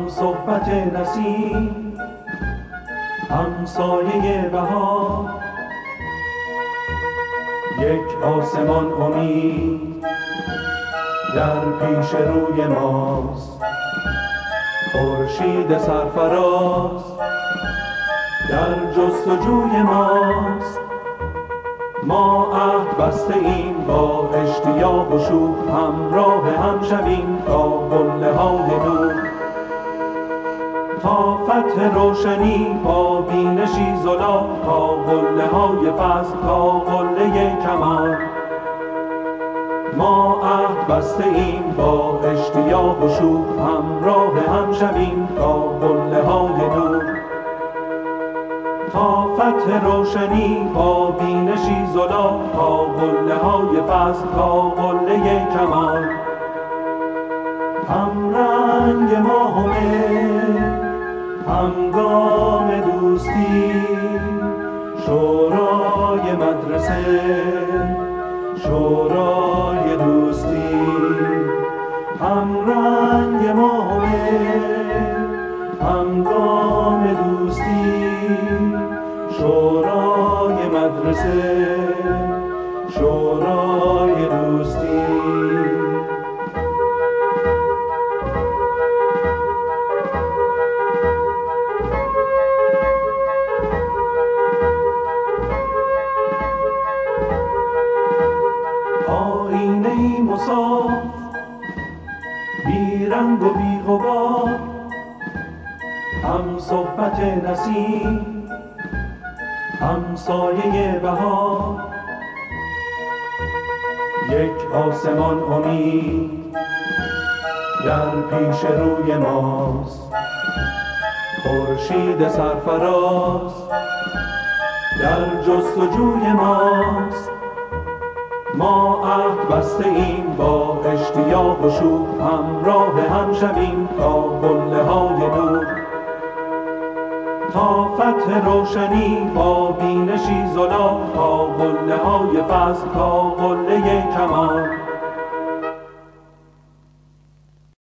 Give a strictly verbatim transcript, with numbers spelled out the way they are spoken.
هم صحبت نسیم، هم سایه بهار، یک آسمان امید در پیش روی ماست. خورشید سرفراز در جستجوی ماست. ما عهد بسته ایم با اشتیاق و شوق، همراه هم شویم تا قله های نور، تا فتح روشنی با بینشی زلا، تا قله های فضل، تا قله کمال. ما عهد بسته ایم با اشتیاق و شوق، همراه هم شویم تا قله های نور، تا فتح روشنی با بینشی زلا، تا قله های فضل، تا قله کمال. هم رنگ ماه و مه، هم گام دوستی، شورای مدرسه، شورای دوستی. هم رنگ ماه و مه، هم گام دوستی، شورای مدرسه، شورای دوستی. آینه مصاف بی رنگ و بی غبار، هم صحبت نسیم، هم سایه بهار، یک آسمان امید در پیش روی ماست. خورشید سرفراز در جستجوی ماست. ما عهد بسته ایم با اشتیاق و شوق، همراه هم شویم تا قله های نور، تا فتح روشنی با بینشی زلا، تا قله های فضل، تا قله کمال.